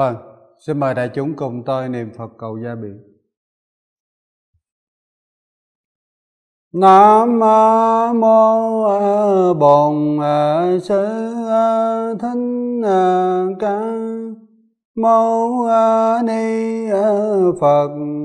Vâng, xin mời đại chúng cùng tôi niệm Phật cầu gia bị. Nam mô Bổn Sư Thích Ca Mâu Ni Phật.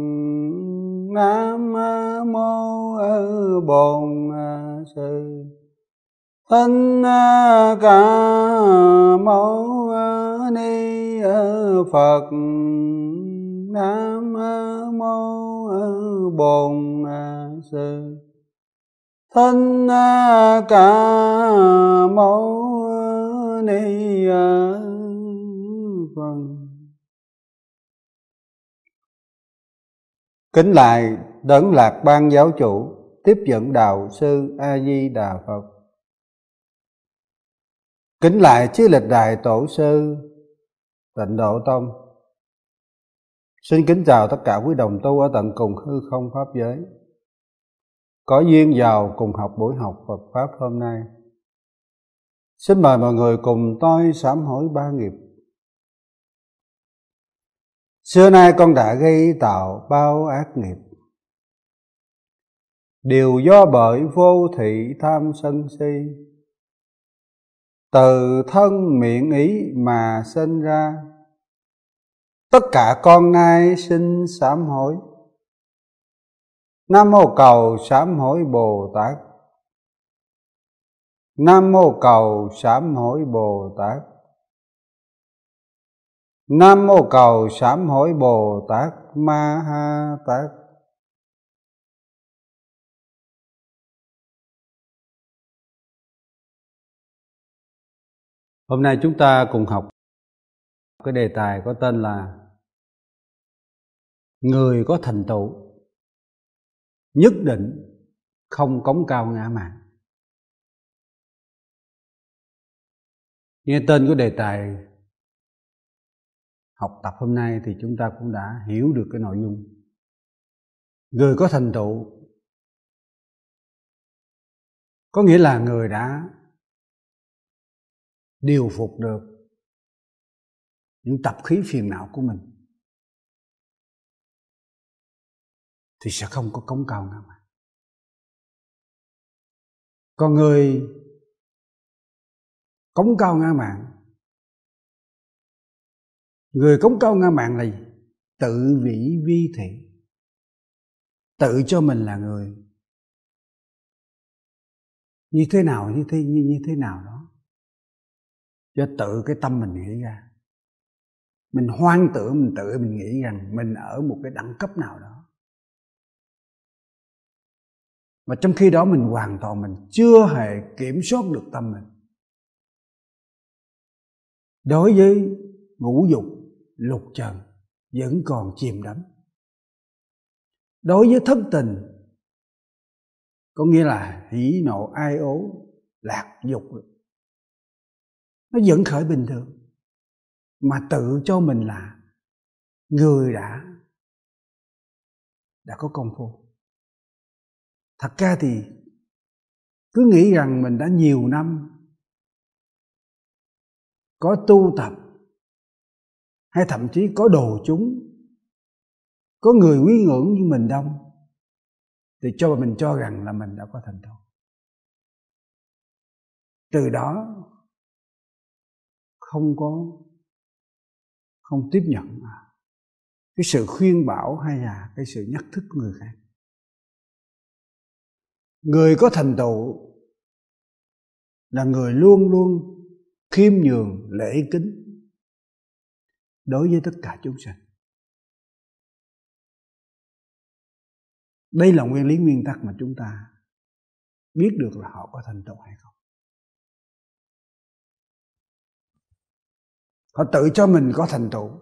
Nam mô Bổn Sư Thích Ca Mâu Ni Phật. Nam mô Bổn Sư Thích Ca Mâu Ni Phật. Kính lại Đấng Lạc Ban Giáo Chủ, tiếp dẫn đạo sư A Di Đà Phật. Kính lại chư lịch đại tổ sư Tịnh Độ Tông. Xin kính chào tất cả quý đồng tu ở tận cùng hư không pháp giới, có duyên vào cùng học buổi học Phật Pháp hôm nay. Xin mời mọi người cùng tôi sám hối ba nghiệp. Xưa nay con đã gây tạo bao ác nghiệp, đều do bởi vô thị tham sân si, từ thân miệng ý mà sinh ra. Tất cả con nay xin sám hối. Nam mô cầu sám hối Bồ Tát. Nam mô cầu sám hối Bồ Tát. Nam mô cầu sám hối Bồ Tát Ma Ha Tát. Hôm nay chúng ta cùng học cái đề tài có tên là người có thành tựu nhất định không cống cao ngã mạn. Nghe tên của đề tài học tập hôm nay thì chúng ta cũng đã hiểu được cái nội dung. Người có thành tựu có nghĩa là người đã điều phục được những tập khí phiền não của mình thì sẽ không có cống cao ngã mạn. Còn người cống cao ngã mạn, người cống cao ngã mạn là gì? Tự vĩ vi thị, tự cho mình là người như thế nào như thế nào đó, cho tự cái tâm mình nghĩ ra. Mình hoang tưởng, mình tự mình nghĩ rằng mình ở một cái đẳng cấp nào đó, mà trong khi đó mình hoàn toàn mình chưa hề kiểm soát được tâm mình. Đối với ngũ dục lục trần vẫn còn chìm đắm. Đối với thất tình có nghĩa là hỉ nộ ai ố lạc dục, nó vẫn khởi bình thường, mà tự cho mình là người đã có công phu. Thật ra thì cứ nghĩ rằng mình đã nhiều năm có tu tập, hay thậm chí có đồ chúng, có người quý ngưỡng như mình đông, thì mình cho rằng là mình đã có thành tựu. Từ đó không tiếp nhận cái sự khuyên bảo hay là cái sự nhắc thức của người khác. Người có thành tựu là người luôn luôn khiêm nhường lễ kính đối với tất cả chúng sinh. Đây là nguyên lý nguyên tắc mà chúng ta biết được là họ có thành tựu hay không. Họ tự cho mình có thành tựu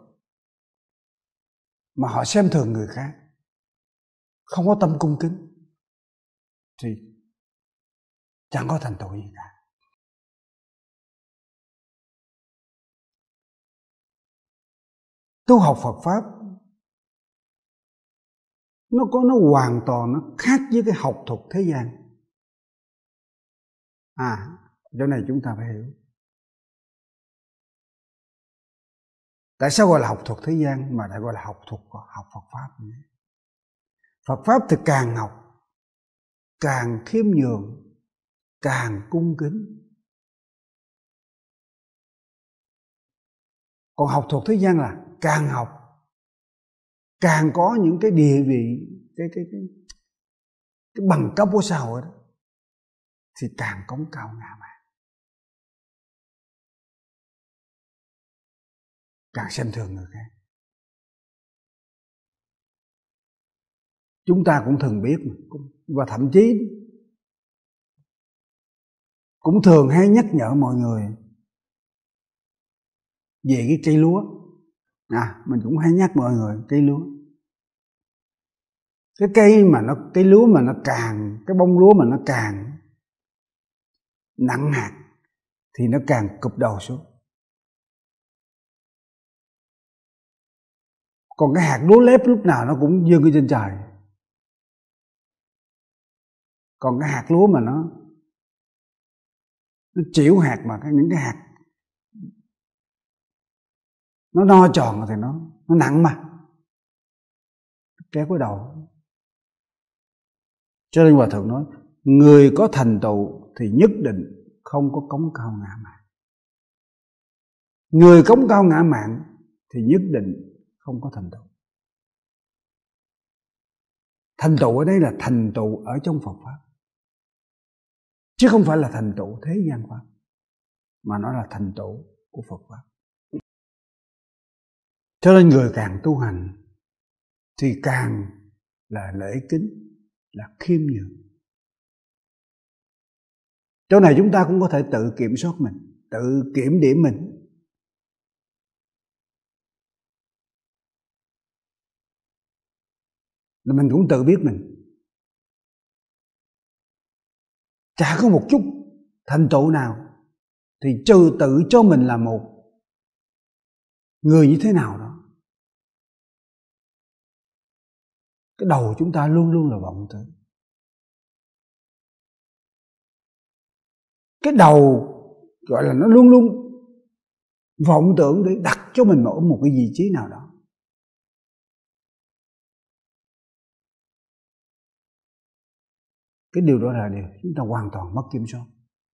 mà họ xem thường người khác, không có tâm cung kính, thì chẳng có thành tựu gì cả. Tu học Phật Pháp nó hoàn toàn nó khác với cái học thuật thế gian. Chỗ này chúng ta phải hiểu. Tại sao gọi là học thuật thế gian mà lại gọi là học Phật Pháp? Phật Pháp thì càng học càng khiêm nhường, càng cung kính. Còn học thuật thế gian là càng học càng có những cái địa vị, cái bằng cấp của xã hội đó, thì càng cống cao ngạo mạn, càng xem thường người khác. Chúng ta cũng thường biết và thậm chí cũng thường hay nhắc nhở mọi người về cái cây lúa. Mình cũng hay nhắc mọi người cây lúa. Cây lúa mà nó càng, cái bông lúa mà nó càng nặng hạt thì nó càng cụp đầu xuống. Còn cái hạt lúa lép lúc nào nó cũng vươn ở trên trời. Còn cái hạt lúa mà nó chịu hạt, mà những cái hạt nó no tròn thì nó nặng mà kéo cái đầu. Cho nên Hòa Thượng nói, người có thành tựu thì nhất định không có cống cao ngã mạn. Người cống cao ngã mạn thì nhất định không có thành tựu. Thành tựu ở đây là thành tựu ở trong Phật Pháp, chứ không phải là thành tựu thế gian Pháp, mà nó là thành tựu của Phật Pháp. Cho nên người càng tu hành thì càng là lễ kính, là khiêm nhường. Chỗ này chúng ta cũng có thể tự kiểm soát mình, tự kiểm điểm mình. Là mình cũng tự biết mình chả có một chút thành tựu nào, thì trừ tự cho mình là một người như thế nào đó. Cái đầu chúng ta luôn luôn là vọng tưởng. Cái đầu gọi là nó luôn luôn vọng tưởng để đặt cho mình ở một cái vị trí nào đó. Cái điều đó là điều chúng ta hoàn toàn mất kiểm soát.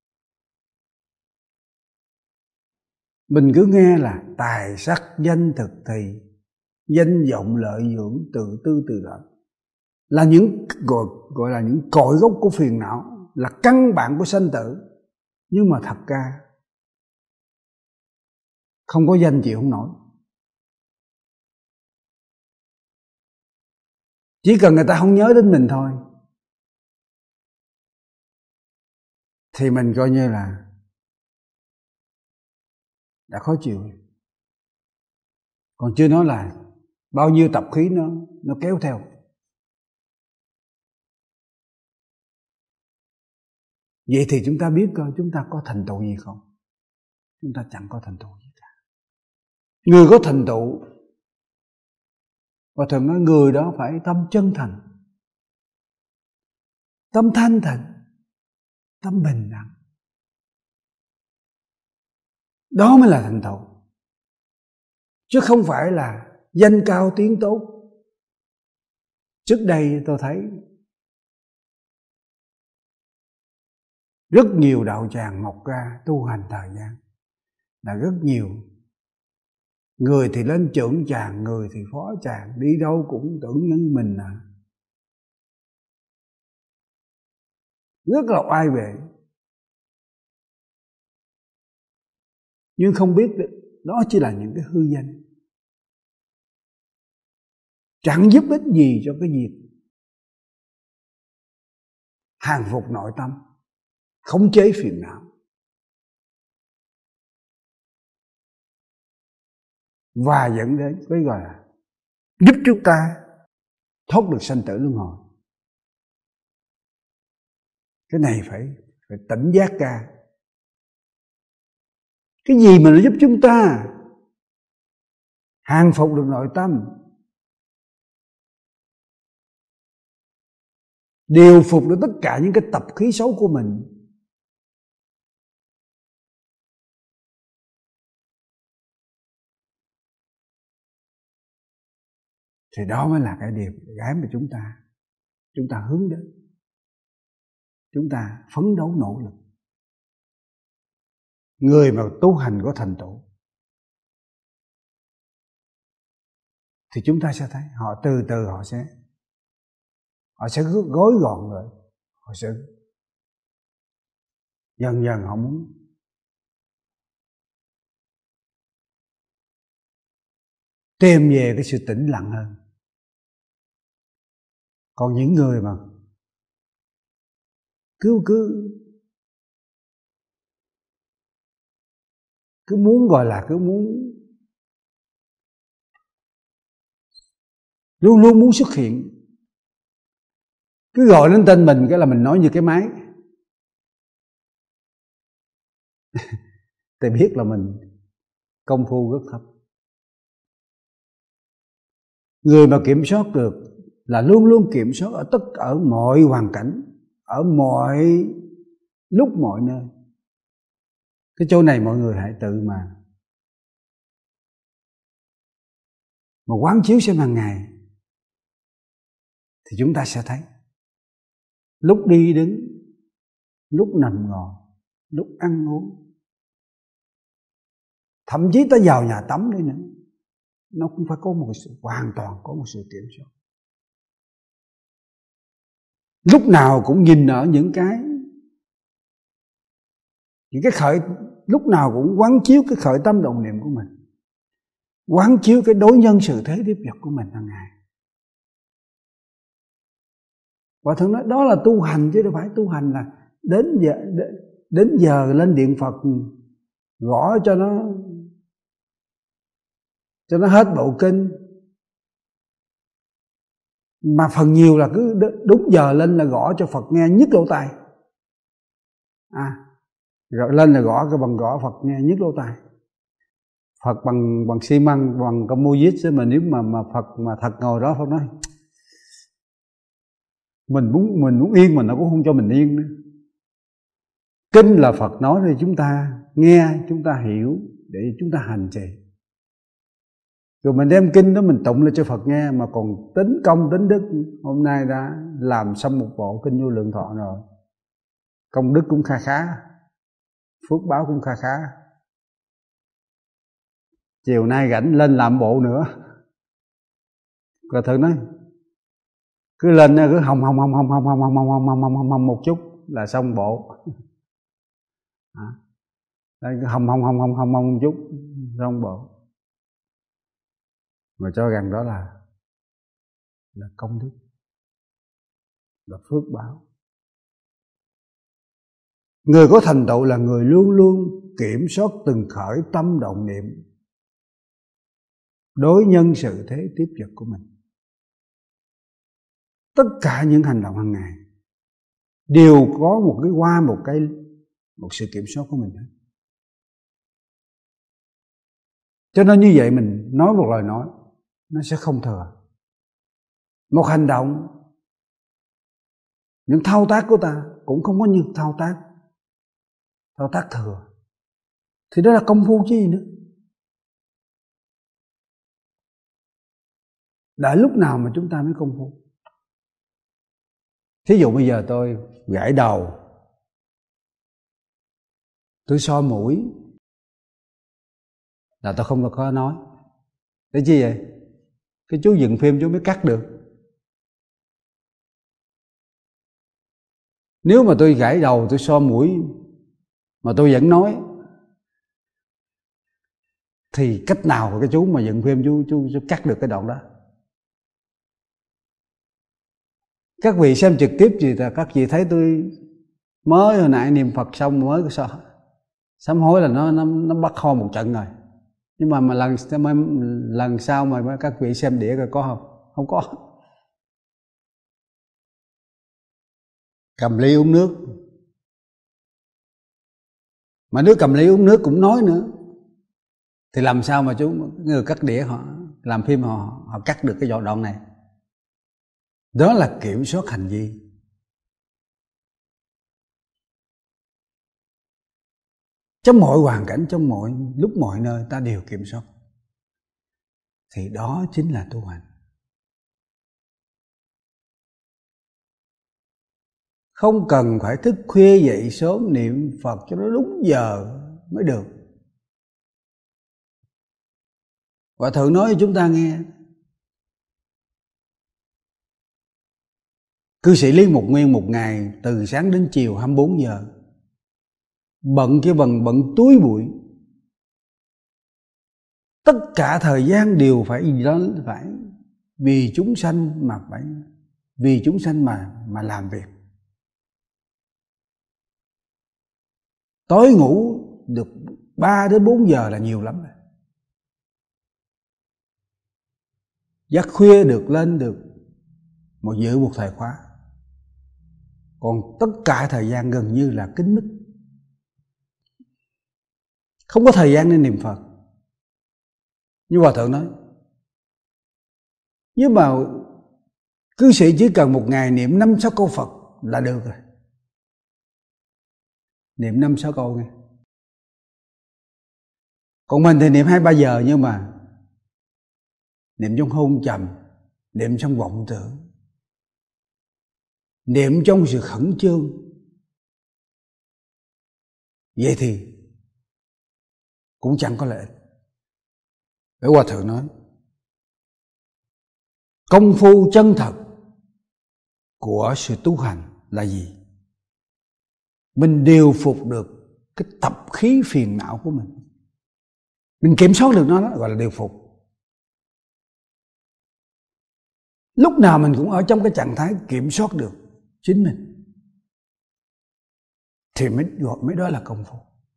Mình cứ nghe là tài sắc danh thực thì, danh vọng lợi dưỡng, tự tư tự lợi, là những gọi là những cội gốc của phiền não, là căn bản của sanh tử. Nhưng mà thật ra không có danh chịu không nổi. Chỉ cần người ta không nhớ đến mình thôi thì mình coi như là đã khó chịu. Còn chưa nói là bao nhiêu tập khí nó kéo theo. Vậy thì chúng ta biết coi chúng ta có thành tựu gì không? Chúng ta chẳng có thành tựu gì cả. Người có thành tựu, và thường nói người đó phải tâm chân thành, tâm thanh tịnh, tâm bình đẳng. Đó mới là thành tựu, chứ không phải là danh cao tiếng tốt. Trước đây tôi thấy rất nhiều đạo tràng mọc ra tu hành thời gian, là rất nhiều người thì lên trưởng tràng, người thì phó tràng, đi đâu cũng tưởng như mình là rất là oai vệ, nhưng không biết đó chỉ là những cái hư danh, chẳng giúp ích gì cho cái việc hàng phục nội tâm, khống chế phiền não, và dẫn đến cái gọi là giúp chúng ta thoát được sanh tử luân hồi. Cái này phải tỉnh giác ra. Cái gì mà nó giúp chúng ta hàng phục được nội tâm, điều phục được tất cả những cái tập khí xấu của mình, Thì đó mới là cái điều cái mà chúng ta hướng đến, chúng ta phấn đấu nỗ lực. Người mà tu hành có thành tựu thì chúng ta sẽ thấy họ từ từ họ sẽ gói gọn rồi, họ sẽ dần dần họ muốn tìm về cái sự tĩnh lặng hơn. Còn những người mà cứ muốn gọi là cứ muốn luôn luôn muốn xuất hiện, cứ gọi đến tên mình cái là mình nói như cái máy thì biết là mình công phu rất thấp. Người mà kiểm soát được là luôn luôn kiểm soát ở mọi hoàn cảnh, ở mọi lúc mọi nơi. Cái chỗ này mọi người hãy tự mà quán chiếu xem hàng ngày thì chúng ta sẽ thấy lúc đi đứng, lúc nằm ngồi, lúc ăn uống, thậm chí ta vào nhà tắm đi nữa, nó cũng phải có một sự hoàn toàn có một sự kiểm soát. Lúc nào cũng nhìn ở những cái lúc nào cũng quán chiếu cái khởi tâm động niệm của mình, quán chiếu cái đối nhân sự thế tiếp vật của mình hàng ngày. Và thường nói đó là tu hành, chứ đâu phải tu hành là đến giờ lên điện Phật gõ cho nó hết bộ kinh, mà phần nhiều là cứ đúng giờ lên là gõ cho Phật nghe nhức lỗ tai, rồi lên là gõ cái bằng gõ Phật nghe nhức lỗ tai. Phật bằng xi măng, bằng composite chứ, mà nếu mà Phật mà thật ngồi đó Phật nói mình muốn yên mà nó cũng không cho mình yên nữa. Kinh là Phật nói thì chúng ta nghe, chúng ta hiểu để chúng ta hành trì. Rồi mình đem kinh đó mình tụng lên cho Phật nghe, mà còn tính công tính đức. Hôm nay đã làm xong một bộ kinh Vô Lượng Thọ rồi, công đức cũng khá, phước báo cũng khá. Chiều nay rảnh lên làm bộ nữa. Rồi thử nói cứ lên cứ hồng một chút là xong bộ. Đây cứ hồng một chút xong bộ. Mà cho rằng đó là công đức, là phước báo. Người có thành tựu là người luôn luôn kiểm soát từng khởi tâm động niệm, đối nhân sự thế tiếp vật của mình. Tất cả những hành động hàng ngày đều có một sự kiểm soát của mình. Cho nên như vậy mình nói một lời nói nó sẽ không thừa. Một hành động, những thao tác của ta cũng không có như thao tác thừa. Thì đó là công phu chứ gì nữa. Đợi lúc nào mà chúng ta mới công phu. Thí dụ bây giờ tôi gãi đầu, tôi so mũi là tôi không có nói. Để chi vậy? Cái chú dựng phim chú mới cắt được. Nếu mà tôi gãi đầu, tôi so mũi mà tôi vẫn nói thì cách nào cái chú mà dựng phim chú cắt được cái đoạn đó? Các vị xem trực tiếp gì là các vị thấy tôi mới hồi nãy niệm Phật xong mới sao sám hối là nó bắt ho một trận rồi. Nhưng mà lần sau mà các vị xem đĩa coi có không? Không có. Cầm ly uống nước, mà nếu cầm ly uống nước cũng nói nữa thì làm sao mà người cắt đĩa họ làm phim họ cắt được cái đoạn này? Đó là kiểm soát hành vi. Trong mọi hoàn cảnh, trong mọi lúc mọi nơi ta đều kiểm soát. Thì đó chính là tu hành. không cần phải thức khuya dậy sớm niệm Phật cho nó đúng giờ mới được. Hòa thượng nói cho chúng ta nghe, cư sĩ Lý Mục Nguyên một ngày từ sáng đến chiều 24 giờ, bận cái bận túi bụi, tất cả thời gian đều phải vì chúng sanh mà làm việc. Tối ngủ được 3 đến 4 giờ là nhiều lắm rồi. Giấc khuya được lên được giữ một thời khóa. Còn tất cả thời gian gần như là kín mít, không có thời gian để niệm Phật. Như Hòa thượng nói, nhưng mà cư sĩ chỉ cần một ngày niệm 5-6 câu Phật là được rồi. Niệm 5-6 câu nghe. Còn mình thì niệm 2-3 giờ, nhưng mà niệm trong hôn trầm, niệm trong vọng tưởng, niệm trong sự khẩn trương. Vậy thì cũng chẳng có lợi ích. Để Hòa thượng nói, công phu chân thật của sự tu hành là gì? Mình điều phục được cái tập khí phiền não của mình kiểm soát được nó, đó gọi là điều phục. Lúc nào mình cũng ở trong cái trạng thái kiểm soát được chính mình thì mới đó là công phu.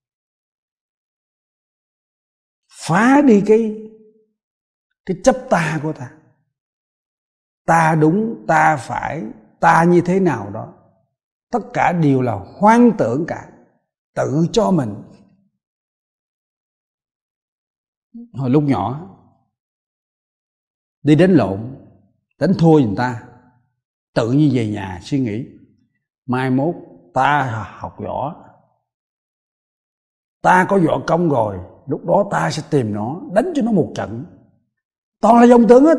Phá đi cái chấp ta của ta. Ta đúng, ta phải, ta như thế nào đó. Tất cả đều là hoang tưởng cả, tự cho mình. Hồi lúc nhỏ đi đánh lộn, đánh thua người ta, tự như về nhà suy nghĩ, mai mốt ta học võ, ta có võ công rồi, lúc đó ta sẽ tìm nó, đánh cho nó một trận. Toàn là vọng tưởng hết.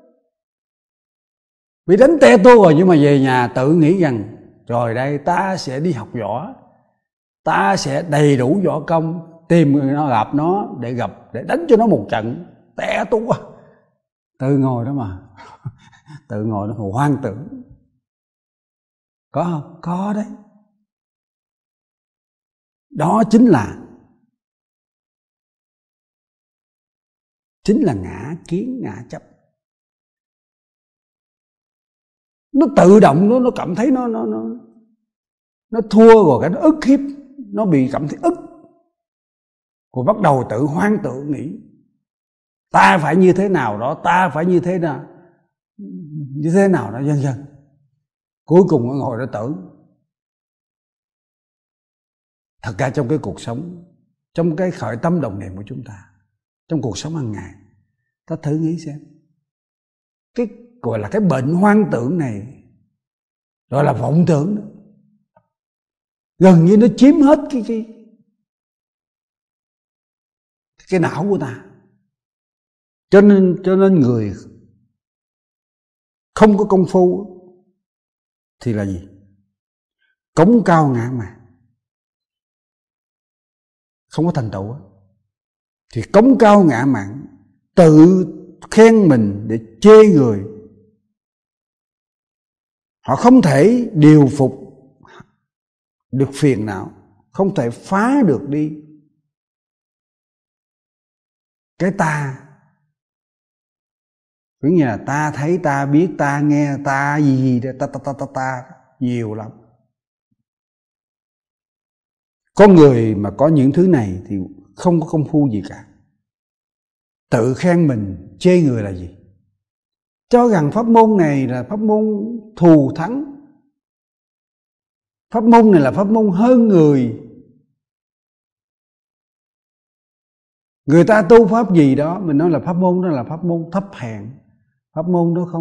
Bị đánh te tua rồi, nhưng mà về nhà tự nghĩ rằng rồi đây ta sẽ đi học võ, ta sẽ đầy đủ võ công, tìm người nó gặp nó để đánh cho nó một trận te tua. Tự ngồi đó mà tự ngồi đó mà hoang tưởng. Có không? Có đấy. Đó chính là ngã kiến, ngã chấp. Nó tự động nó cảm thấy nó thua rồi, cái nó ức hiếp, nó bị cảm thấy ức, rồi bắt đầu tự hoang tưởng nghĩ ta phải như thế nào đó, ta phải như thế nào đó, vân vân. Cuối cùng nó ngồi đó tưởng. Thật ra trong cái cuộc sống, trong cái khởi tâm đồng niệm của chúng ta, trong cuộc sống hàng ngày, ta thử nghĩ xem, cái gọi là cái bệnh hoang tưởng này, gọi là vọng tưởng đó, gần như nó chiếm hết cái não của ta. Cho nên người không có công phu thì là gì? Cống cao ngã mạn, không có thành tựu. Thì cống cao ngã mạn, tự khen mình để chê người. Họ không thể điều phục được phiền não, không thể phá được đi cái ta. Cứ như là ta thấy, ta biết, ta nghe, ta gì ta nhiều lắm. Con người mà có những thứ này thì không có công phu gì cả. Tự khen mình, chê người là gì? Cho rằng pháp môn này là pháp môn thù thắng, pháp môn này là pháp môn hơn người. Người ta tu pháp gì đó, mình nói là pháp môn đó là pháp môn thấp hèn, pháp môn đó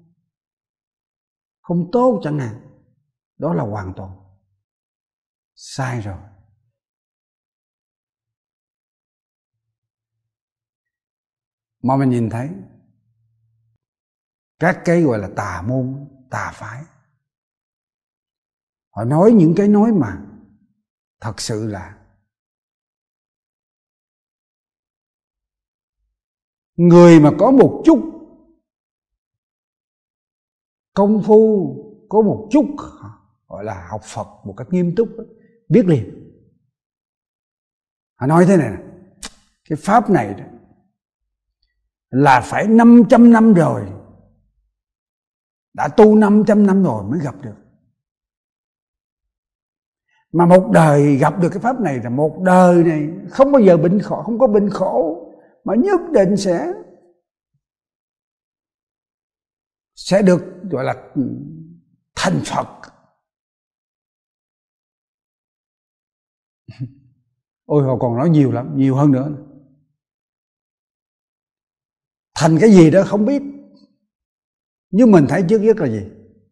không tốt chẳng hạn. Đó là hoàn toàn sai rồi. Mà mình nhìn thấy các cái gọi là tà môn, tà phái, Họ nói những cái nói mà thật sự là người mà có một chút công phu, có một chút gọi là học Phật một cách nghiêm túc biết liền. Họ nói thế này nè, cái pháp này là phải 500 năm rồi, đã tu 500 năm rồi mới gặp được. Mà một đời gặp được cái pháp này là một đời này không bao giờ bệnh khổ, không có bệnh khổ, mà nhất định sẽ được gọi là thành Phật. Ôi họ còn nói nhiều lắm, nhiều hơn nữa. Thành cái gì đó không biết, nhưng mình thấy trước nhất là gì?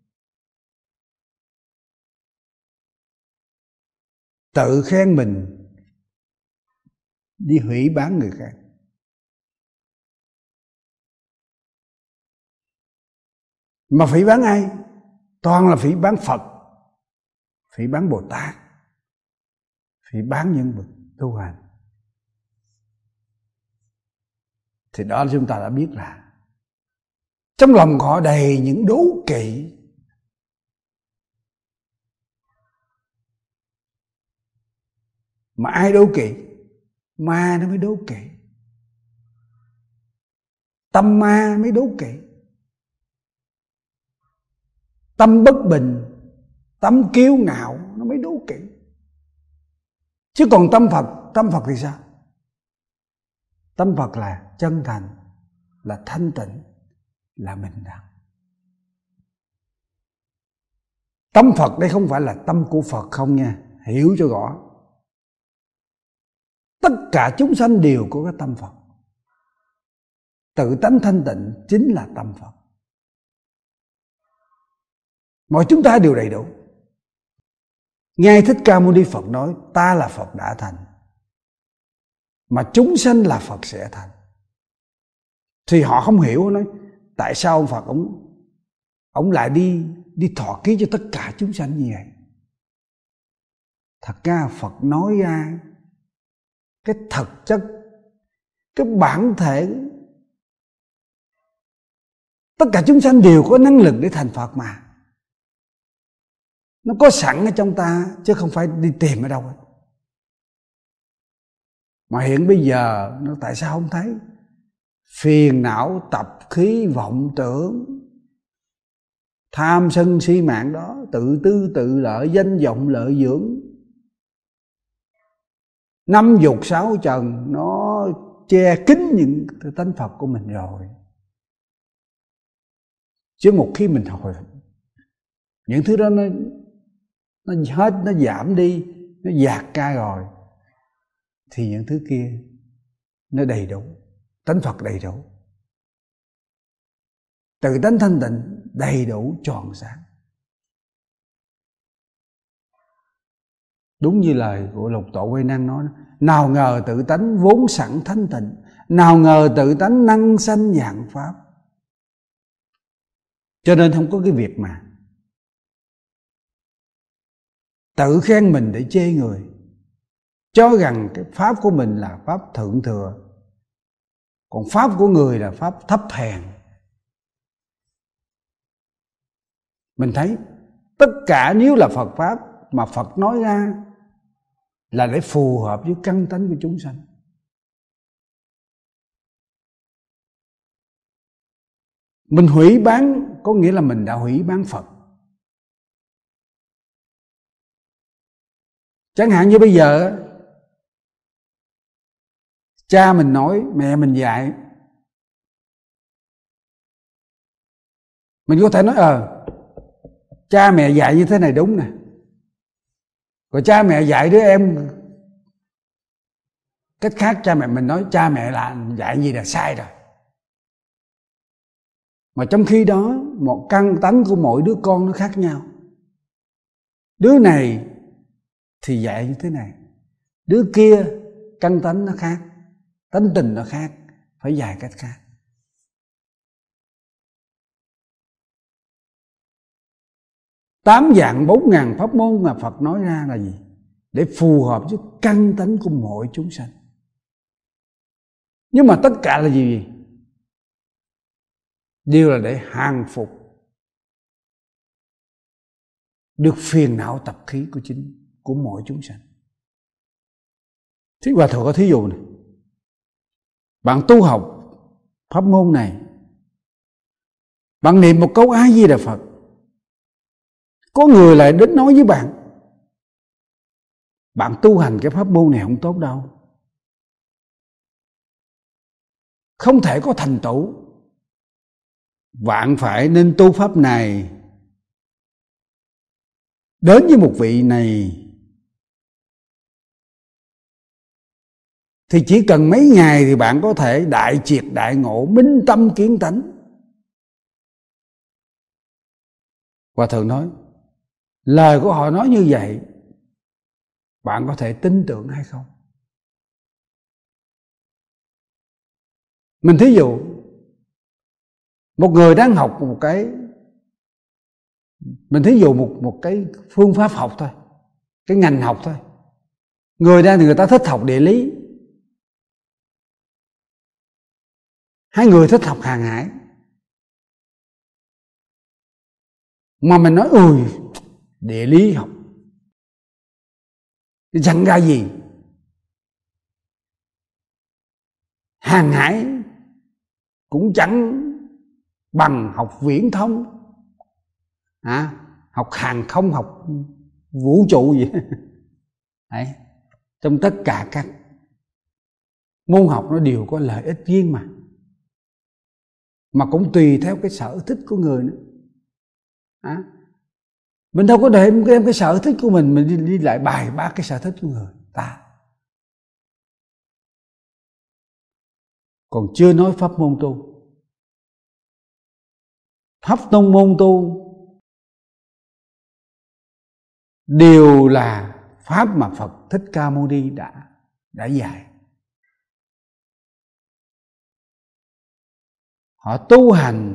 Tự khen mình, đi hủy bán người khác. Mà phỉ báng ai? Toàn là phỉ báng Phật, phỉ báng Bồ Tát, phỉ báng những bậc tu hành. Thì đó chúng ta đã biết là trong lòng họ đầy những đố kỵ. Mà ai đố kỵ? Ma nó mới đố kỵ. Tâm ma mới đố kỵ. Tâm bất bình, tâm kiêu ngạo nó mới đố kỵ. Chứ còn tâm Phật thì sao? Tâm Phật là chân thành, là thanh tịnh, là bình đẳng. Tâm Phật đây không phải là tâm của Phật không nha, hiểu cho rõ. Tất cả chúng sanh đều có cái tâm Phật. Tự tánh thanh tịnh chính là tâm Phật. Mọi chúng ta đều đầy đủ. Ngài Thích Ca Mâu Ni Phật nói ta là Phật đã thành, mà chúng sanh là Phật sẽ thành. Thì họ không hiểu, nói tại sao ông Phật ông lại đi thọ ký cho tất cả chúng sanh như vậy. Thật ra Phật nói ra cái thực chất, cái bản thể, tất cả chúng sanh đều có năng lực để thành Phật mà. Nó có sẵn ở trong ta, chứ không phải đi tìm ở đâu ấy. Mà hiện bây giờ nó tại sao không thấy? Phiền não tập khí vọng tưởng, tham sân si mạng đó, tự tư tự lợi, danh vọng lợi dưỡng, năm dục sáu trần, nó che kín những tánh Phật của mình rồi. Chứ một khi mình hồi những thứ đó nó hết, nó giảm đi, nó dạt ra rồi, thì những thứ kia nó đầy đủ, tánh Phật đầy đủ, tự tánh thanh tịnh đầy đủ tròn sáng. Đúng như lời của Lục Tổ Huệ Năng nói, nào ngờ tự tánh vốn sẵn thanh tịnh, nào ngờ tự tánh năng sanh vạn pháp. Cho nên không có cái việc mà tự khen mình để chê người, cho rằng cái pháp của mình là pháp thượng thừa, còn pháp của người là pháp thấp hèn. Mình thấy tất cả nếu là Phật pháp mà Phật nói ra là để phù hợp với căn tánh của chúng sanh. Mình hủy bán có nghĩa là mình đã hủy bán Phật. Chẳng hạn như bây giờ cha mình nói, mẹ mình dạy, mình có thể nói cha mẹ dạy như thế này đúng nè, rồi cha mẹ dạy đứa em cách khác, cha mẹ mình nói cha mẹ là dạy gì là sai rồi. Mà trong khi đó một căn tánh của mỗi đứa con nó khác nhau. Đứa này thì dạy như thế này, đứa kia căn tánh nó khác, tánh tình nó khác, phải dạy cách khác. 8 dạng 4.000 pháp môn mà Phật nói ra là gì? Để phù hợp với căn tánh của mọi chúng sanh. Nhưng mà tất cả là gì? Đều là để hàng phục được phiền não tập khí của mọi chúng sanh. Thích Hòa Thượng có thí dụ này. Bạn tu học pháp môn này, bạn niệm một câu A Di Đà Phật, có người lại đến nói với bạn, bạn tu hành cái pháp môn này không tốt đâu, không thể có thành tựu, bạn phải nên tu pháp này. Đến với một vị này thì chỉ cần mấy ngày thì bạn có thể đại triệt đại ngộ, minh tâm kiến tánh. Hòa Thượng nói, lời của họ nói như vậy, bạn có thể tin tưởng hay không? Mình thí dụ, một người đang học một cái, mình thí dụ một cái phương pháp học thôi, cái ngành học thôi. Người ta thích học địa lý, hai người thích học hàng hải. Mà mình nói địa lý học thì chẳng ra gì, hàng hải cũng chẳng bằng học viễn thông, học hàng không, học vũ trụ gì. Đấy. Trong tất cả các môn học nó đều có lợi ích riêng mà cũng tùy theo cái sở thích của người nữa. Mình đâu có để đem cái sở thích của mình đi lại bài bác cái sở thích của người ta. Còn chưa nói pháp môn tu. Pháp tông môn tu đều là pháp mà Phật Thích Ca Mâu Ni đã dạy. Họ tu hành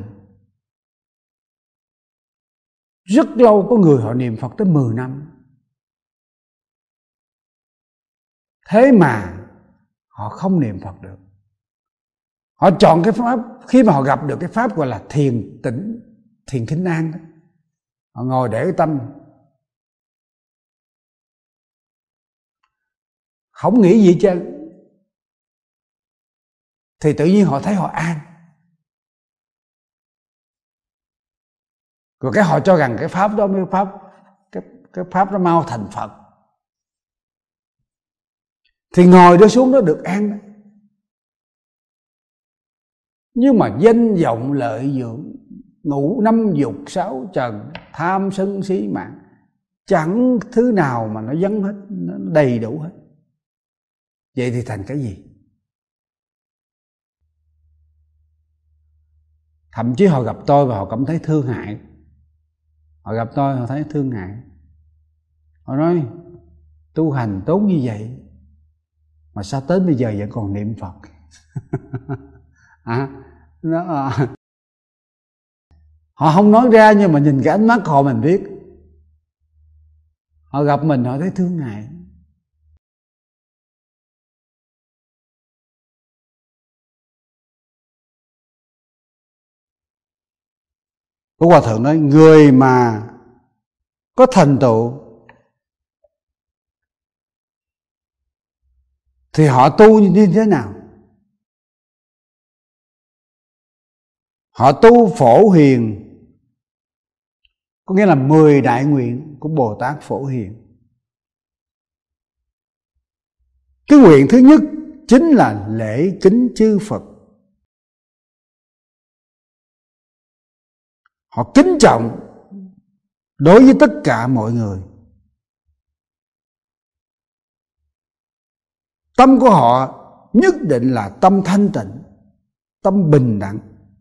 rất lâu, có người họ niệm Phật tới 10 năm. Thế mà họ không niệm Phật được. Họ chọn cái pháp, khi mà họ gặp được cái pháp gọi là thiền tĩnh, thiền thinh an đó, họ ngồi để cái tâm, không nghĩ gì chứ, thì tự nhiên họ thấy họ an. Rồi cái họ cho rằng cái pháp đó mới pháp, cái pháp đó mau thành Phật. Thì ngồi đó xuống đó được an đó. Nhưng mà danh vọng lợi dưỡng, ngũ năm dục sáu trần, tham sân si mạng, chẳng thứ nào mà nó vắng hết, nó đầy đủ hết. Vậy thì thành cái gì? Thậm chí họ gặp tôi và họ cảm thấy thương hại. Họ gặp tôi họ thấy thương hại. Họ nói tu hành tốt như vậy mà sao tới bây giờ vẫn còn niệm Phật. Họ không nói ra nhưng mà nhìn cái ánh mắt họ mình biết. Họ gặp mình họ thấy thương hại. Có Hòa Thượng nói người mà có thành tựu thì họ tu như thế nào? Họ tu Phổ Hiền, có nghĩa là 10 đại nguyện của Bồ Tát Phổ Hiền. Cái nguyện thứ nhất chính là lễ kính chư Phật. Họ kính trọng đối với tất cả mọi người. Tâm của họ nhất định là tâm thanh tịnh, tâm bình đẳng,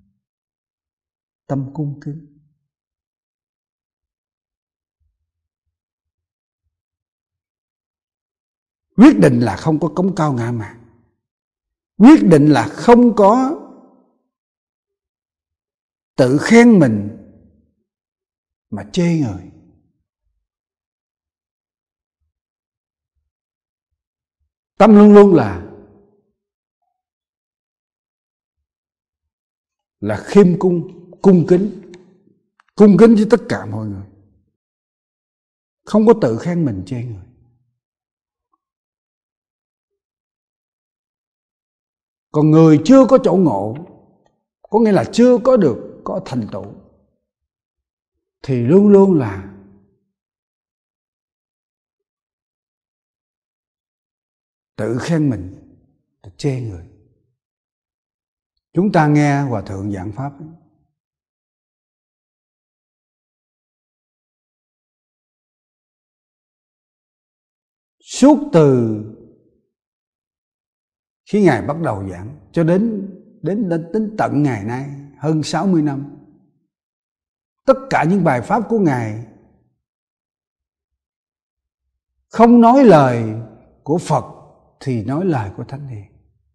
tâm cung kính. Quyết định là không có cống cao ngạo mạn. Quyết định là không có tự khen mình mà chê người. Tâm luôn luôn là khiêm cung, cung kính với tất cả mọi người, không có tự khen mình chê người. Còn người chưa có chỗ ngộ, có nghĩa là chưa có thành tựu, thì luôn luôn là tự khen mình, chê người. Chúng ta nghe Hòa Thượng giảng Pháp ấy, suốt từ khi Ngài bắt đầu giảng cho đến tận ngày nay, hơn 60 năm, tất cả những bài Pháp của Ngài không nói lời của Phật thì nói lời của Thánh Hiền,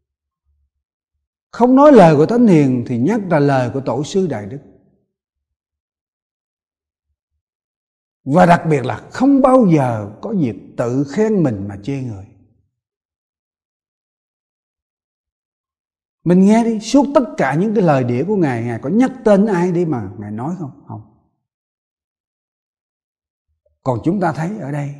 không nói lời của Thánh Hiền thì nhắc là lời của Tổ sư Đại Đức. Và đặc biệt là không bao giờ có việc tự khen mình mà chê người. Mình nghe đi, suốt tất cả những cái lời đĩa của Ngài có nhắc tên ai đi mà Ngài nói không? Không. Còn chúng ta thấy ở đây,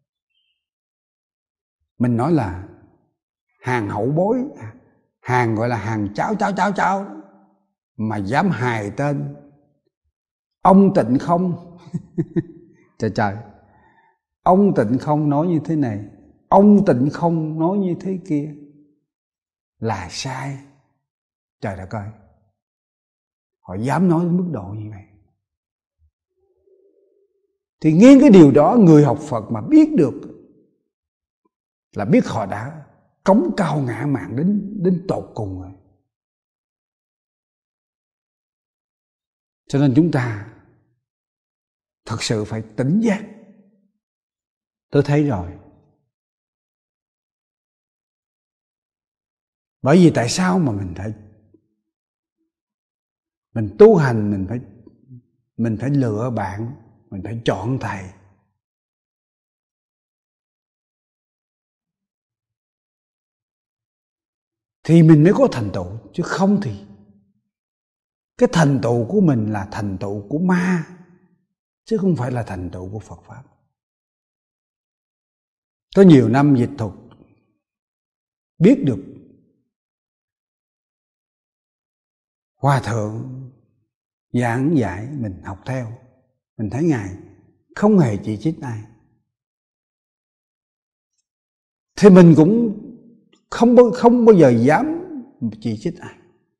mình nói là hàng hậu bối, hàng gọi là hàng cháu mà dám hài tên ông Tịnh Không. Trời, ông Tịnh Không nói như thế này, ông Tịnh Không nói như thế kia là sai. Trời đất ơi, họ dám nói đến mức độ như vậy. Thì nghiêng cái điều đó, người học Phật mà biết được là biết họ đã cống cao ngã mạn đến tột cùng rồi. Cho nên chúng ta thật sự phải tỉnh giác. Tôi thấy rồi. Bởi vì tại sao mà mình tu hành, mình phải lựa bạn, mình phải chọn thầy. Thì mình mới có thành tựu, chứ không thì cái thành tựu của mình là thành tựu của ma, chứ không phải là thành tựu của Phật Pháp. Có nhiều năm dịch thuật biết được Hòa Thượng giảng dạy, mình học theo, mình thấy Ngài không hề chỉ trích ai, thì mình cũng không bao giờ dám chỉ trích ai.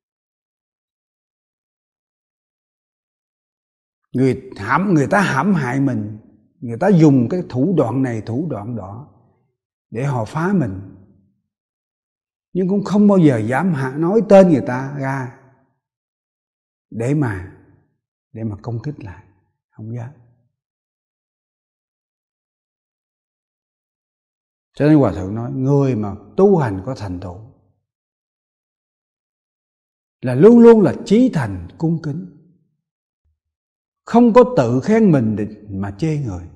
Người ta hãm hại mình, người ta dùng cái thủ đoạn này thủ đoạn đó để họ phá mình, nhưng cũng không bao giờ dám nói tên người ta ra để mà công kích lại, không dám. Cho nên Hòa Thượng nói, người mà tu hành có thành tựu là luôn luôn là chí thành cung kính, không có tự khen mình để mà chê người.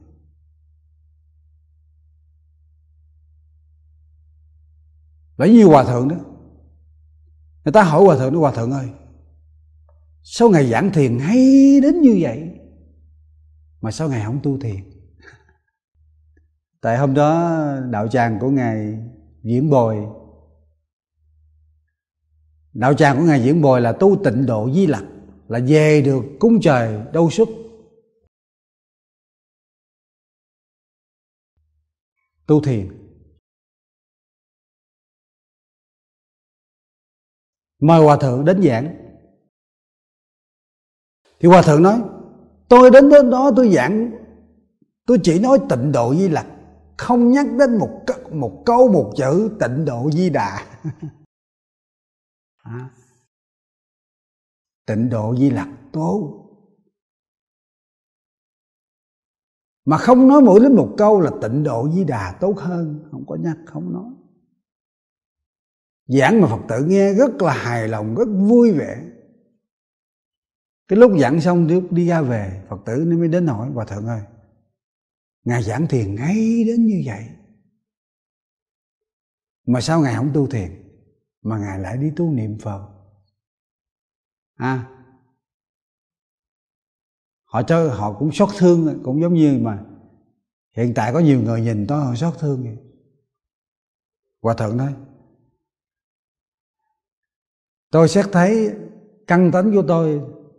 Bởi vì Hòa Thượng đó, người ta hỏi Hòa Thượng đó, Hòa Thượng ơi, sao Ngài giảng thiền hay đến như vậy mà sao Ngài không tu thiền? Tại hôm đó đạo tràng của Ngài Diễn Bồi, đạo tràng của Ngài Diễn Bồi là tu Tịnh Độ Di Lặc, là về được cúng trời đâu xuất. Tu thiền. Mời Hòa Thượng đến giảng. Thì Hòa Thượng nói, tôi đến đó tôi giảng, tôi chỉ nói Tịnh Độ Di Lặc, không nhắc đến một câu một chữ Tịnh Độ Di Đà. Tịnh Độ Di Lặc tốt, mà không nói mỗi đến một câu là Tịnh Độ Di Đà tốt hơn, không có nhắc, không nói. Giảng mà Phật tử nghe rất là hài lòng, rất vui vẻ. Cái lúc giảng xong đi ra về, Phật tử nó mới đến hỏi, Hòa Thượng ơi, Ngài giảng thiền ngay đến như vậy Mà sao Ngài không tu thiền mà Ngài lại đi tu niệm Phật? Họ cũng xót thương, cũng giống như mà hiện tại có nhiều người nhìn tôi họ xót thương vậy. Hòa thượng nói, tôi xét thấy căn tánh của tôi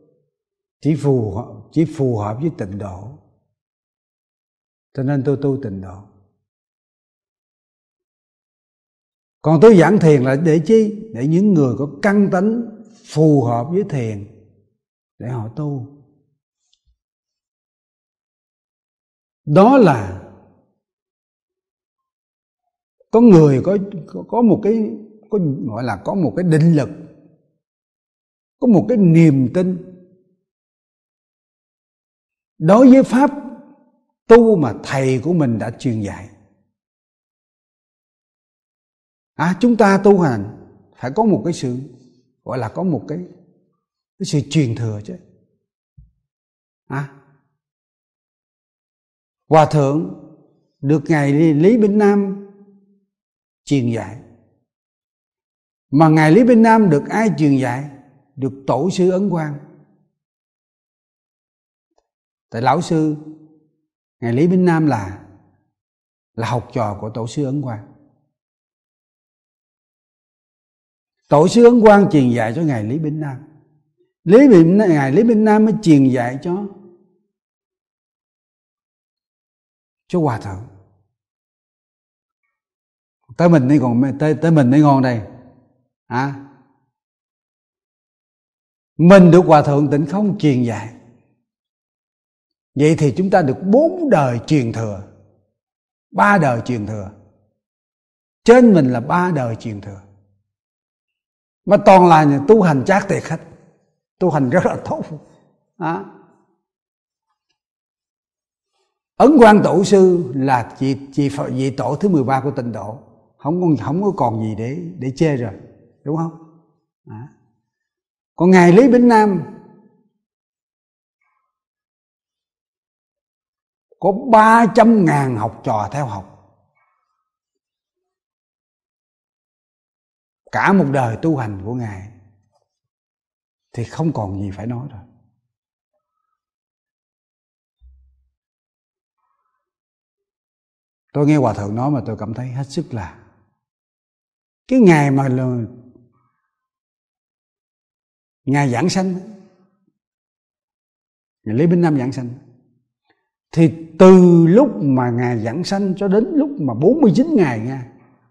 chỉ phù hợp với tịnh độ, cho nên tôi tu tịnh độ. Còn tôi giảng thiền là để chi? Để những người có căn tánh phù hợp với thiền để họ tu. Đó là có người có một cái gọi là có một cái định lực, có một cái niềm tin đối với pháp tu mà thầy của mình đã truyền dạy. Chúng ta tu hành phải có một cái sự gọi là có một cái sự truyền thừa chứ. Hòa thượng được Ngài Lý Bỉnh Nam truyền dạy. Mà Ngài Lý Bỉnh Nam được ai truyền dạy? Được Tổ sư Ấn Quang. Tại lão sư Ngài Lý Bỉnh Nam là học trò của Tổ sư Ấn Quang. Tổ sư Ấn Quang truyền dạy cho Ngài Lý Bỉnh Nam. Ngài Lý Bỉnh Nam mới truyền dạy cho Hòa thượng. Tới mình mới ngon đây. Mình được Hòa thượng Tịnh Không truyền dạy. Vậy thì chúng ta được 4 đời truyền thừa, 3 đời truyền thừa. Trên mình là 3 đời truyền thừa. Mà toàn là tu hành chát tiệt hết, tu hành rất là tốt. Ấn Quang Tổ sư là vị tổ thứ 13 của tịnh độ, không có còn gì để chê rồi, đúng không? Còn Ngài Lý Bỉnh Nam có 300.000 học trò theo học. Cả một đời tu hành của Ngài thì không còn gì phải nói rồi. Tôi nghe Hòa thượng nói mà tôi cảm thấy hết sức là cái ngày mà Ngài giảng sanh, Ngài Lý Bỉnh Nam giảng sanh, thì từ lúc mà Ngài giảng sanh cho đến lúc mà 49 ngày nha,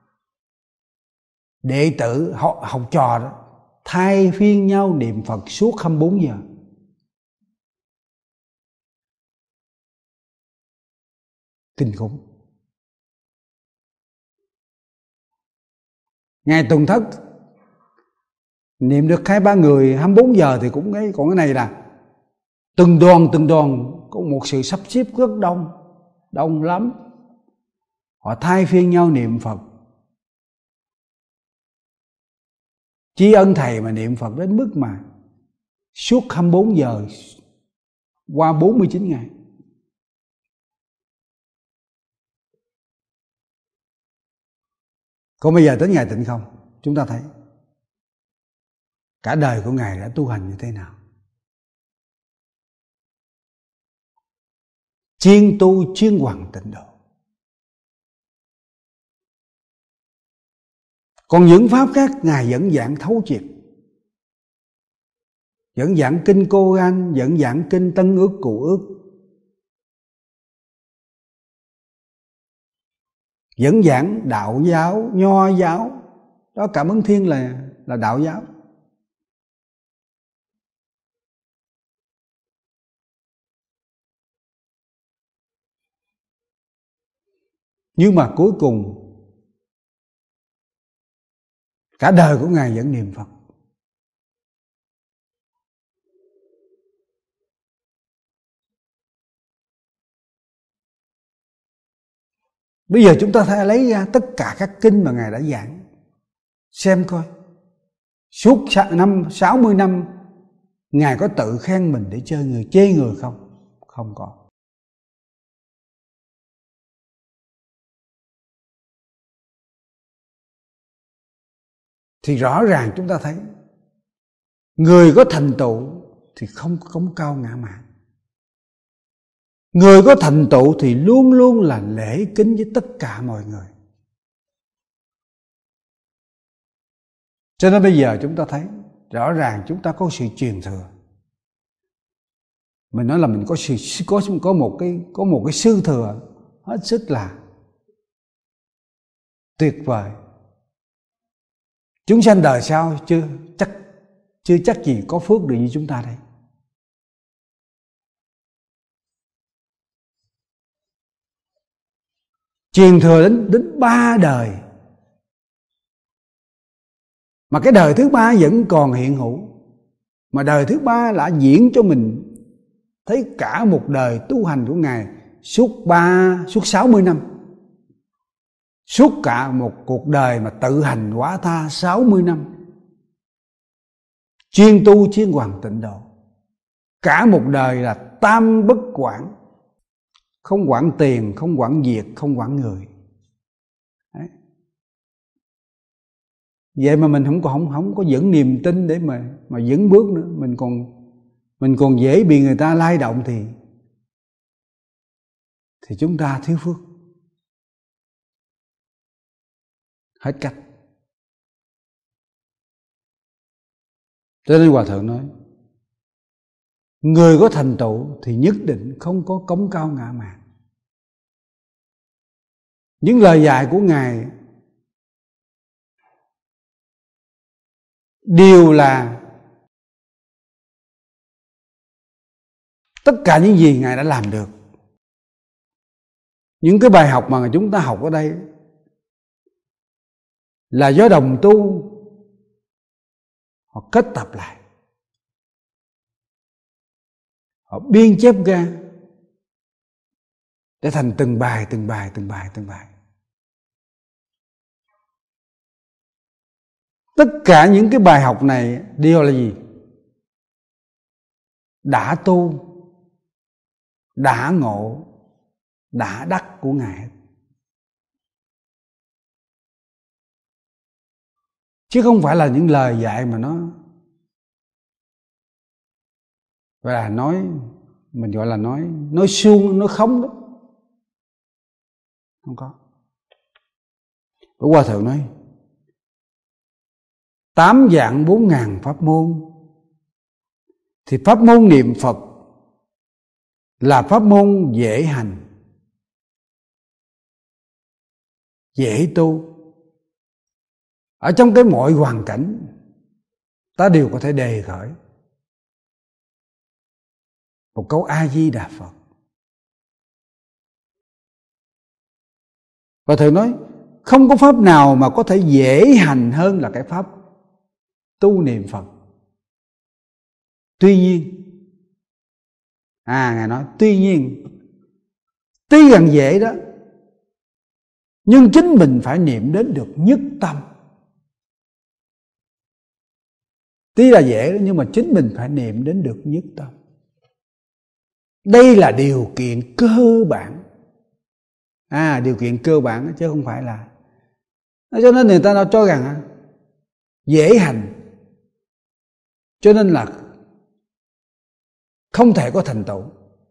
đệ tử học trò đó thay phiên nhau niệm Phật suốt 24 giờ. Kinh khủng. Ngài Tuần Thất niệm được 2-3 người 24 giờ thì cũng ấy. Còn cái này là từng đoàn có một sự sắp xếp rất đông lắm. Họ thay phiên nhau niệm Phật, tri ân thầy mà niệm Phật đến mức mà suốt 24 giờ qua 49 ngày. Còn bây giờ tới Ngài Tịnh Không, chúng ta thấy cả đời của Ngài đã tu hành như thế nào. Chuyên tu chuyên hoằng tịnh độ. Còn những pháp khác Ngài vẫn giảng thấu triệt. Vẫn giảng kinh Cô An, vẫn giảng kinh Tân Ước Cụ Ước, vẫn giảng đạo giáo, nho giáo. Đó, Cảm Ứng Thiên là đạo giáo. Nhưng mà cuối cùng cả đời của Ngài vẫn niệm Phật. Bây giờ chúng ta phải lấy ra tất cả các kinh mà Ngài đã giảng, xem coi suốt 60 năm Ngài có tự khen mình để chê người không? Không có. thì rõ ràng chúng ta thấy người có thành tựu thì không có cống cao ngã mạn. Người có thành tựu thì luôn luôn là lễ kính với tất cả mọi người. Cho nên bây giờ chúng ta thấy rõ ràng chúng ta có sự truyền thừa. Mình nói là mình có một cái sư thừa hết sức là tuyệt vời. Chúng sanh đời sau chưa chắc gì có phước được như chúng ta đây. Truyền thừa đến 3 đời, mà cái đời thứ 3 vẫn còn hiện hữu, mà đời thứ 3 đã diễn cho mình thấy cả một đời tu hành của Ngài suốt 60 năm, suốt cả một cuộc đời mà tự hành hóa tha 60 năm, chuyên tu chuyên hoàn tịnh độ, cả một đời là tam bất quản, không quản tiền, không quản việc, không quản người. Đấy. Vậy mà mình không có vững niềm tin để mà vững bước nữa, mình còn dễ bị người ta lay động thì chúng ta thiếu phước hết cách. Cho nên Hòa Thượng nói người có thành tựu thì nhất định không có cống cao ngã mạn. Những lời dạy của Ngài đều là tất cả những gì Ngài đã làm được. Những cái bài học mà chúng ta học ở đây là do đồng tu họ kết tập lại, họ biên chép ra để thành từng bài. Tất cả những cái bài học này đều là gì? Đã tu, đã ngộ, đã đắc của Ngài, chứ không phải là những lời dạy mà nó và mình gọi là nói suông, nói khống đó, không có. Bữa Hòa Thượng nói 8 vạn 4 ngàn pháp môn, thì pháp môn niệm Phật là pháp môn dễ hành, dễ tu. Ở trong cái mọi hoàn cảnh ta đều có thể đề khởi một câu A Di Đà Phật. Và Thầy nói không có pháp nào mà có thể dễ hành hơn là cái pháp tu niệm Phật. Tuy nhiên Ngài nói tuy nhiên tuy rằng dễ đó, nhưng chính mình phải niệm đến được nhất tâm. Tuy là dễ đó, nhưng mà chính mình phải niệm đến được nhất tâm. Đây là điều kiện cơ bản. Điều kiện cơ bản chứ không phải là. Cho nên người ta cho rằng dễ hành, cho nên là không thể có thành tựu.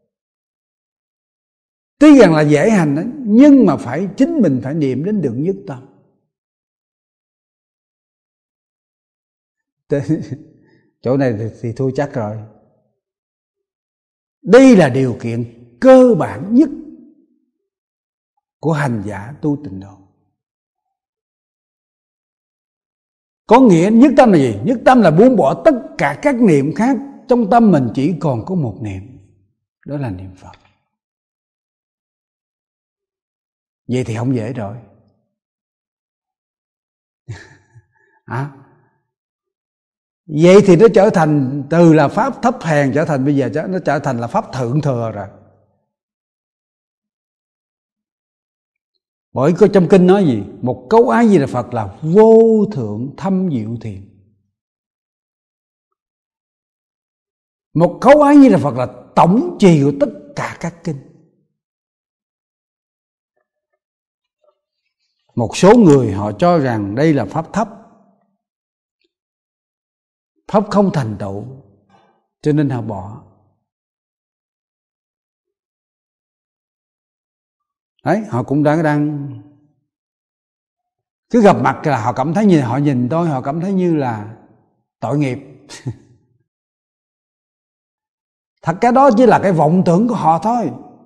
Tuy rằng là dễ hành đó, nhưng mà chính mình phải niệm đến được nhất tâm. Chỗ này thì thua chắc rồi. Đây là điều kiện cơ bản nhất của hành giả tu tịnh độ. Có nghĩa nhất tâm là gì? Nhất tâm là buông bỏ tất cả các niệm khác, trong tâm mình chỉ còn có một niệm, đó là niệm Phật. Vậy thì không dễ rồi. Vậy thì nó trở thành từ là pháp thấp hèn trở thành bây giờ nó trở thành là pháp thượng thừa rồi. Bởi có trong kinh nói gì? Một câu A Di Đà Phật là vô thượng thâm diệu thiền. Một câu A Di Đà Phật là tổng trì của tất cả các kinh. Một số người họ cho rằng đây là pháp thấp, pháp không thành tựu, cho nên họ bỏ. Đấy, họ cũng đang cứ gặp mặt là họ cảm thấy như họ nhìn tôi, họ cảm thấy như là tội nghiệp. Thật cái đó chỉ là cái vọng tưởng của họ thôi,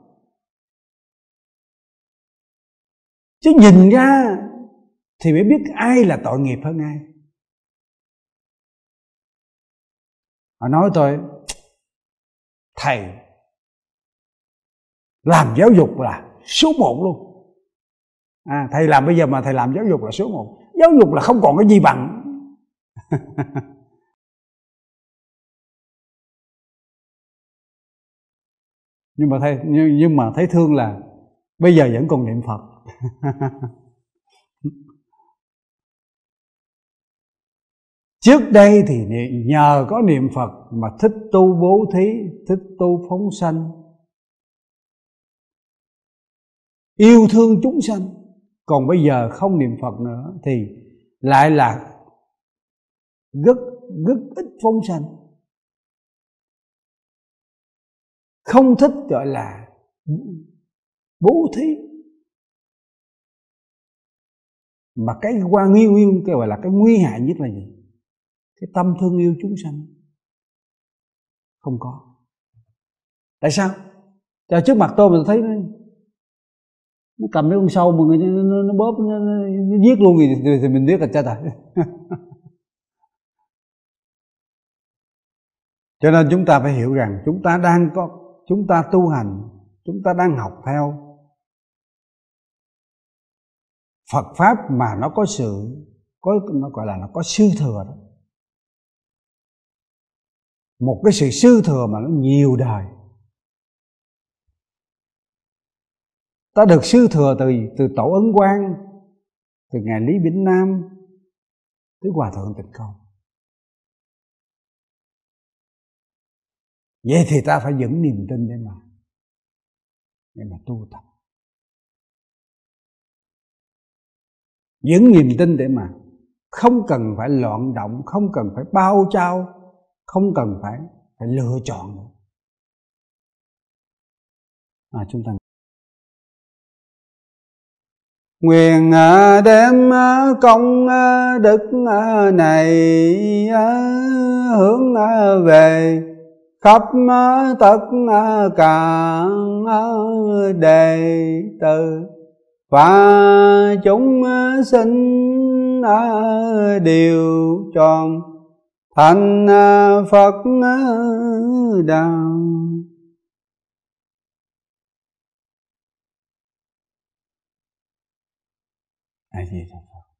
chứ nhìn ra thì mới biết ai là tội nghiệp hơn ai. Họ nói tôi, thầy làm giáo dục là số 1 luôn. Thầy làm bây giờ mà thầy làm giáo dục là số 1. Giáo dục là không còn cái gì bằng. nhưng mà thấy thương là bây giờ vẫn còn niệm Phật. Trước đây thì nhờ có niệm Phật mà thích tu bố thí, thích tu phóng sanh, yêu thương chúng sanh. Còn bây giờ không niệm Phật nữa thì lại là rất ít phóng sanh. Không thích gọi là bố thí. Mà cái cái gọi là cái nguy hại nhất là gì? Cái tâm thương yêu chúng sanh không có. Tại sao? Cho trước mặt tôi mình thấy nó cầm cái con sâu mà nó bóp nó giết luôn thì mình biết là chết rồi. Cho nên chúng ta phải hiểu rằng chúng ta tu hành, chúng ta đang học theo Phật pháp mà nó nó gọi là nó có sư thừa đó. Một cái sự sư thừa mà nó nhiều đời. Ta được sư thừa từ Tổ Ấn Quang, từ ngài Lý Bỉnh Nam, tới Hòa Thượng Tịnh Không. Vậy thì ta phải vững niềm tin để mà tu tập. Vững niềm tin để mà không cần phải loạn động, không cần phải bao trao, không cần phải lựa chọn nữa. Chúng ta nguyện đem công đức này hướng về khắp tất cả đệ tử và chúng sinh đều tròn thành Phật đạo. A Di Đà Phật.